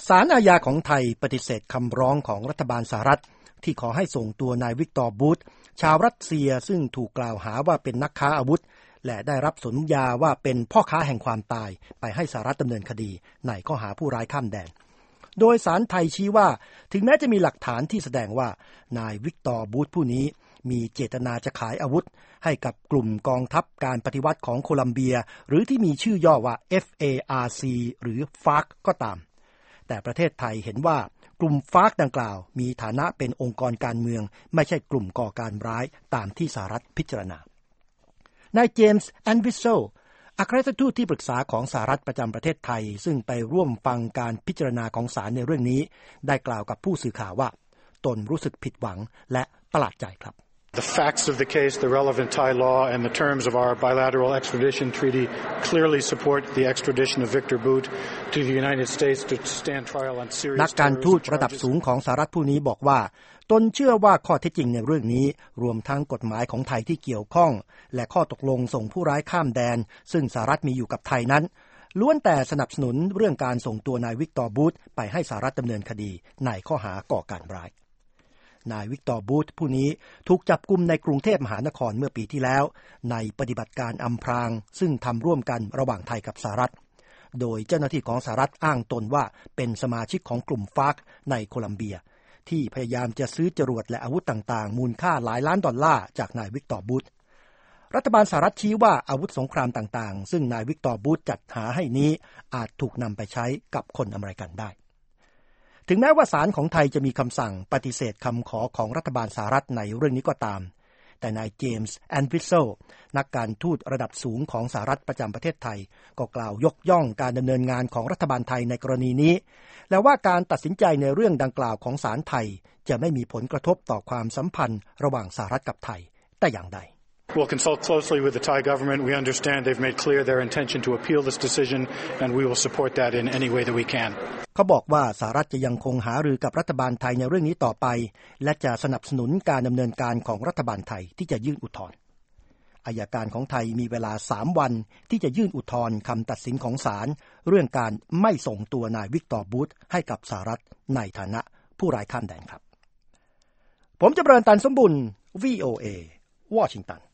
ศาลอาญาของไทยปฏิเสธคำร้องของรัฐบาลสหรัฐที่ขอให้ส่งตัวนายวิกตอร์บูธชาวรัสเซียซึ่งถูกกล่าวหาว่าเป็นนักค้าอาวุธและได้รับสัญญาว่าเป็นพ่อค้าแห่งความตายไปให้สหรัฐดำเนินคดีในข้อหาผู้ร้ายข้ามแดนโดยศาลไทยชี้ว่าถึงแม้จะมีหลักฐานที่แสดงว่านายวิกตอร์บูธผู้นี้มีเจตนาจะขายอาวุธให้กับกลุ่มกองทัพการปฏิวัติของโคลัมเบียหรือที่มีชื่อย่อว่า FARC หรือ FARC ก็ตามแต่ประเทศไทยเห็นว่ากลุ่ม FARC ดังกล่าวมีฐานะเป็นองค์กรการเมืองไม่ใช่กลุ่มก่อการร้ายตามที่สหรัฐพิจารณานายเจมส์แอนวิสเซลอัครราชทูตที่ปรึกษาของสหรัฐประจำประเทศไทยซึ่งไปร่วมฟังการพิจารณาของศาลในเรื่องนี้ได้กล่าวกับผู้สื่อข่าวว่าตนรู้สึกผิดหวังและประหลาดใจครับ The facts of the case, the relevant Thai law, and the terms of our bilateral extradition treaty clearly support the extradition of Victor Bout to the United States to stand trial on serious นักการทูตระดับสูงของสหรัฐผู้นี้บอกว่าตนเชื่อว่าข้อเท็จจริงในเรื่องนี้รวมทั้งกฎหมายของไทยที่เกี่ยวข้องและข้อตกลงส่งผู้ร้ายข้ามแดนซึ่งสหรัฐมีอยู่กับไทยนั้นล้วนแต่สนับสนุนเรื่องการส่งตัวนายวิกตอร์บูธไปให้สหรัฐดำเนินคดีในข้อหาก่อการร้ายนายวิกตอร์บูธผู้นี้ถูกจับกุมในกรุงเทพมหานครเมื่อปีที่แล้วในปฏิบัติการอำพรางซึ่งทำร่วมกันระหว่างไทยกับสหรัฐโดยเจ้าหน้าที่ของสหรัฐอ้างตนว่าเป็นสมาชิกของกลุ่มฟาร์กในโคลัมเบียที่พยายามจะซื้อจรวดและอาวุธต่างๆมูลค่าหลายล้านดอลลาร์จากนายวิกตอร์บูธรัฐบาลสหรัฐชี้ว่าอาวุธสงครามต่างๆซึ่งนายวิกตอร์บูธจัดหาให้นี้อาจถูกนำไปใช้กับคนอเมริกันได้ถึงแม้ว่าศาลของไทยจะมีคำสั่งปฏิเสธคำขอของรัฐบาลสหรัฐในเรื่องนี้ก็ตามแต่นายเจมส์แอนวิสเซลนักการทูตระดับสูงของสหรัฐประจำประเทศไทยก็กล่าวยกย่องการดำเนินงานของรัฐบาลไทยในกรณีนี้และว่าการตัดสินใจในเรื่องดังกล่าวของศาลไทยจะไม่มีผลกระทบต่อความสัมพันธ์ระหว่างสหรัฐกับไทยแต่อย่างใด We'll consult closely with the Thai government. We understand they've made clear their intention to appeal this decision, and we will support that in any way that we can. เขาบอกว่าสหรัฐจะยังคงหารือกับรัฐบาลไทยในเรื่องนี้ต่อไปและจะสนับสนุนการดำเนินการของรัฐบาลไทยที่จะยื่นอุทธรณ์อัยการของไทยมีเวลา3วันที่จะยื่นอุทธรณ์คำตัดสินของศาลเรื่องการไม่ส่งตัวนายวิกตอร์บูธให้กับสหรัฐในฐานะผู้ร้ายข้ามแดนครับผมจำเริญ ตันสมบุญ VOA วอชิงตัน